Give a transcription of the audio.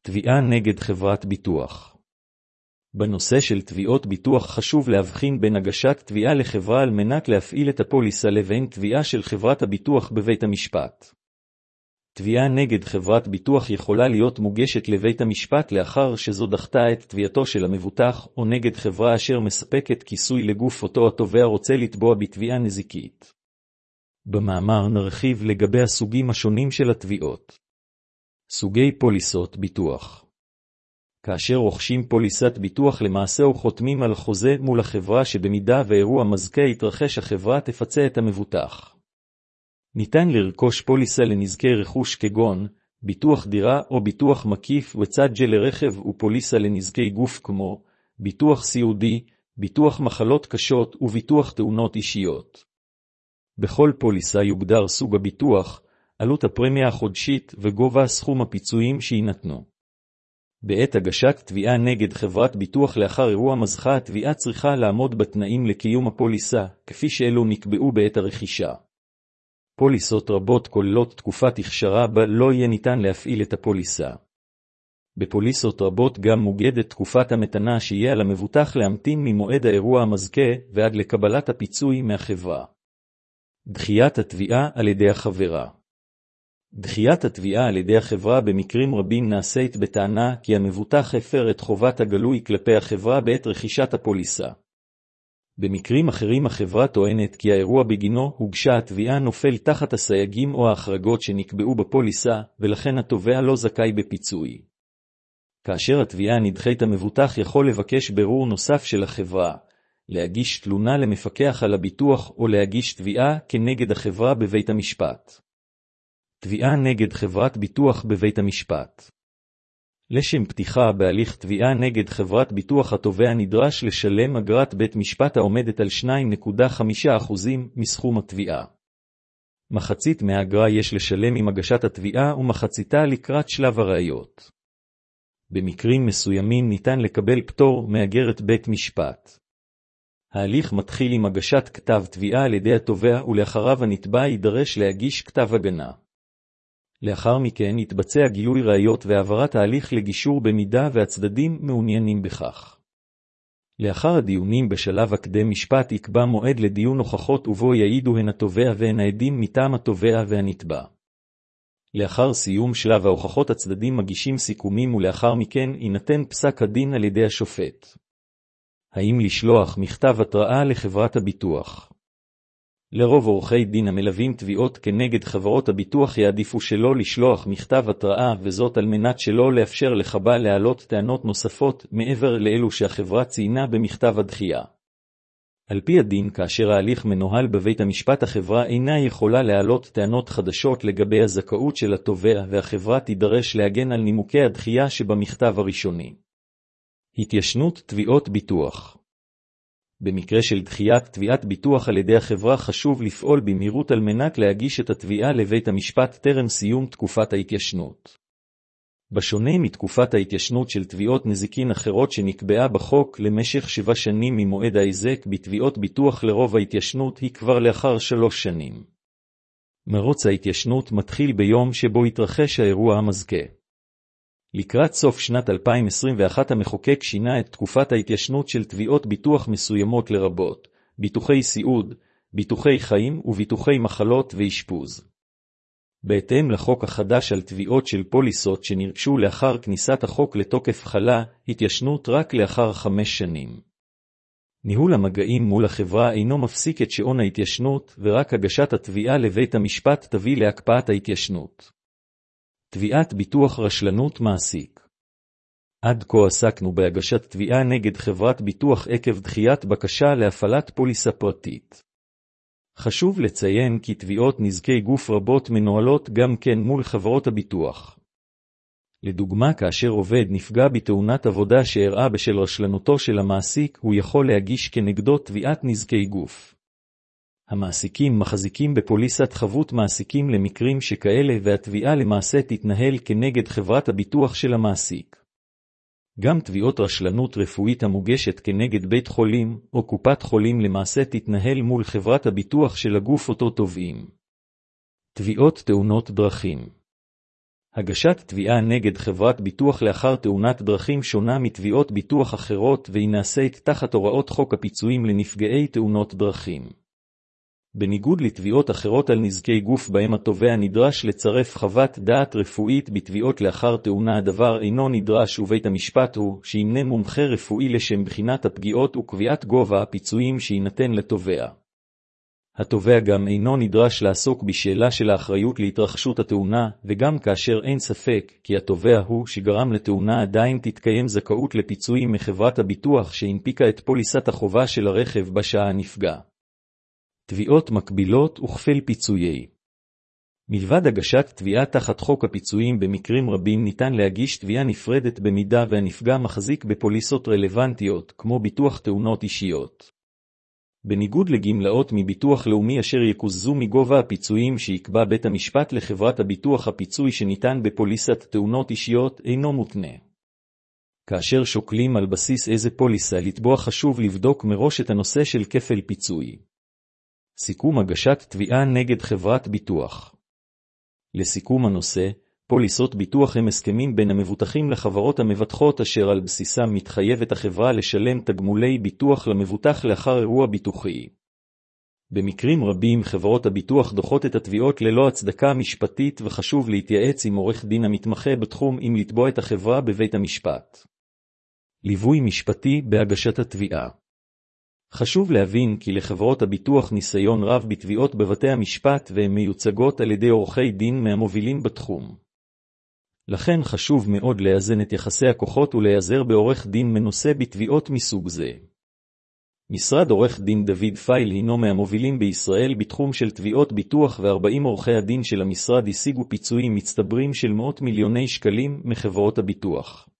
תביעה נגד חברת ביטוח. בנושא של תביעות ביטוח חשוב להבחין בין הגשת תביעה לחברה על מנת להפעיל את הפוליסה לבין תביעה של חברת הביטוח בבית המשפט. תביעה נגד חברת ביטוח יכולה להיות מוגשת לבית המשפט לאחר שזו דחתה את תביעתו של המבוטח, או נגד חברה אשר מספקת כיסוי לגוף אותו התובע רוצה לתבוע בתביעה נזיקית. במאמר נרחיב לגבי הסוגים השונים של התביעות. סוגי פוליסות ביטוח. כאשר רוכשים פוליסת ביטוח למעשה או חותמים על חוזה מול החברה שבמידה ואירוע מזכה יתרחש החברה תפצה את המבוטח. ניתן לרכוש פוליסה לנזקי רכוש כגון ביטוח דירה או ביטוח מקיף וצד לרכב ופוליסה לנזקי גוף כמו ביטוח סיעודי, ביטוח מחלות קשות וביטוח תאונות אישיות. בכל פוליסה יוגדר סוג הביטוח, עלות הפרמיה החודשית וגובה סכום הפיצויים שיינתנו. בעת הגשת תביעה נגד חברת ביטוח לאחר אירוע מזכה התביעה צריכה לעמוד בתנאים לקיום הפוליסה, כפי שאלו נקבעו בעת הרכישה. פוליסות רבות כוללות תקופת הכשרה בה לא יהיה ניתן להפעיל את הפוליסה. בפוליסות רבות גם מוגדת תקופת המתנה שיהיה על המבוטח להמתין ממועד האירוע המזכה ועד לקבלת הפיצוי מהחברה. דחיית התביעה על ידי החברה. דחיית התביעה על ידי החברה במקרים רבים נעשית בטענה כי המבוטח הפר את חובת הגלוי כלפי החברה בעת רכישת הפוליסה. במקרים אחרים החברה טוענת כי האירוע בגינו הוגשה התביעה נופל תחת הסייגים או ההחרגות שנקבעו בפוליסה, ולכן התובע לא זכאי בפיצוי. כאשר התביעה נדחית המבוטח יכול לבקש בירור נוסף של החברה, להגיש תלונה למפקח על הביטוח או להגיש תביעה כנגד החברה בבית המשפט. תביעה נגד חברת ביטוח בבית המשפט. לשם פתיחה בהליך תביעה נגד חברת ביטוח התובע נדרש לשלם אגרת בית משפט העומדת על 2.5% מסכום התביעה. מחצית מהאגרה יש לשלם עם הגשת התביעה ומחציתה לקראת שלב הראיות. במקרים מסוימים ניתן לקבל פטור מאגרת בית משפט. ההליך מתחיל עם הגשת כתב תביעה על ידי התובע ולאחריו הנתבע יידרש להגיש כתב הגנה. לאחר מכן יתבצע גילוי ראיות והעברת ההליך לגישור במידה והצדדים מעוניינים בכך. לאחר הדיונים בשלב הקדם משפט יקבע מועד לדיון הוכחות ובו יעידו הן התובע והן העדים מטעם התובע והנתבע. לאחר סיום שלב ההוכחות הצדדים מגישים סיכומים ולאחר מכן יינתן פסק הדין על ידי השופט. האם לשלוח מכתב התראה לחברת הביטוח? לרוב עורכי דין המלווים תביעות כנגד חברות הביטוח יעדיפו שלא לשלוח מכתב התראה, וזאת על מנת שלא לאפשר לחברה להעלות טענות נוספות מעבר לאלו שהחברה ציינה במכתב הדחייה. על פי הדין, כאשר ההליך מנוהל בבית המשפט החברה אינה יכולה להעלות טענות חדשות לגבי הזכאות של התובע והחברה תידרש להגן על נימוקי הדחייה שבמכתב הראשוני. התיישנות תביעות ביטוח. במקרה של דחיית תביעת ביטוח על ידי החברה חשוב לפעול במהירות על מנת להגיש את התביעה לבית המשפט טרם סיום תקופת ההתיישנות. בשונה מתקופת ההתיישנות של תביעות נזיקין אחרות שנקבעה בחוק למשך 7 שנים ממועד ההיזק, בתביעות ביטוח לרוב ההתיישנות היא כבר לאחר 3 שנים. מרוץ ההתיישנות מתחיל ביום שבו התרחש האירוע המזכה. לקראת סוף שנת 2021 המחוקק שינה את תקופת ההתיישנות של תביעות ביטוח מסוימות לרבות ביטוחי סיעוד, ביטוחי חיים וביטוחי מחלות ואשפוז. בהתאם לחוק החדש על תביעות של פוליסות שנרכשו לאחר כניסת החוק לתוקף חלה, התיישנות רק לאחר 5 שנים. ניהול המגעים מול החברה אינו מפסיק את שעון ההתיישנות, ורק הגשת התביעה לבית המשפט תביא להקפאת ההתיישנות. תביעת ביטוח רשלנות מעסיק. עד כה עסקנו בהגשת תביעה נגד חברת ביטוח עקב דחיית בקשה להפעלת פוליסה פרטית. חשוב לציין כי תביעות נזקי גוף רבות מנוהלות גם כן מול חברות הביטוח. לדוגמה, כאשר עובד נפגע בתאונת עבודה שאירעה בשל רשלנותו של המעסיק, הוא יכול להגיש כנגדו תביעת נזקי גוף. המעסיקים מחזיקים בפוליסת חבות מעסיקים למקרים שכאלה, והתביעה למעשה תתנהל כנגד חברת הביטוח של המעסיק. גם תביעות רשלנות רפואית המוגשת כנגד בית חולים או קופת חולים למעשה תתנהל מול חברת הביטוח של הגוף אותו תובעים. תביעות תאונות דרכים. הגשת תביעה נגד חברת ביטוח לאחר תאונת דרכים שונה מתביעות ביטוח אחרות והיא נעשית תחת הוראות חוק הפיצויים לנפגעי תאונות דרכים. בניגוד לתביעות אחרות על נזקי גוף בהם התובע נדרש לצרף חוות דעת רפואית, בתביעות לאחר תאונה הדבר אינו נדרש ובית המשפט הוא שימנה מומחה רפואי לשם בחינת הפגיעות וקביעת גובה הפיצויים שיינתן לתובע. התובע גם אינו נדרש לעסוק בשאלה של האחריות להתרחשות התאונה, וגם כאשר אין ספק כי התובע הוא שגרם לתאונה עדיין תתקיים זכאות לפיצויים מחברת הביטוח שהנפיקה את פוליסת החובה של הרכב בשעה הנפגע. תביעות מקבילות וכפל פיצויי. מלבד הגשת תביעה תחת חוק הפיצויים, במקרים רבים ניתן להגיש תביעה נפרדת במידה והנפגע מחזיק בפוליסות רלוונטיות כמו ביטוח תאונות אישיות. בניגוד לגמלאות מביטוח לאומי אשר יקוזזו מגובה הפיצויים שיקבע בית המשפט לחברת הביטוח, הפיצוי שניתן בפוליסת תאונות אישיות אינו מותנה. כאשר שוקלים על בסיס איזה פוליסה לתבוע, חשוב לבדוק מראש את הנושא של כפל פיצוי. סיכום הגשת תביעה נגד חברת ביטוח. לסיכום הנושא, פוליסות ביטוח הם הסכמים בין המבוטחים לחברות המבטחות אשר על בסיסם מתחייבת החברה לשלם תגמולי ביטוח למבוטח לאחר אירוע ביטוחי. במקרים רבים חברות הביטוח דוחות את התביעות ללא הצדקה משפטית, וחשוב להתייעץ עם עורך דין המתמחה בתחום אם לתבוע את החברה בבית המשפט. ליווי משפטי בהגשת התביעה. חשוב להבין כי לחברות הביטוח ניסיון רב בתביעות בבתי המשפט והן מיוצגות על ידי עורכי דין מהמובילים בתחום. לכן חשוב מאוד לאזן את יחסי הכוחות ולהיעזר בעורך דין מנוסה בתביעות מסוג זה. משרד עורך דין דוד פייל הינו מהמובילים בישראל בתחום של תביעות ביטוח, ו40 עורכי הדין של המשרד השיגו פיצויים מצטברים של מאות מיליוני שקלים מחברות הביטוח.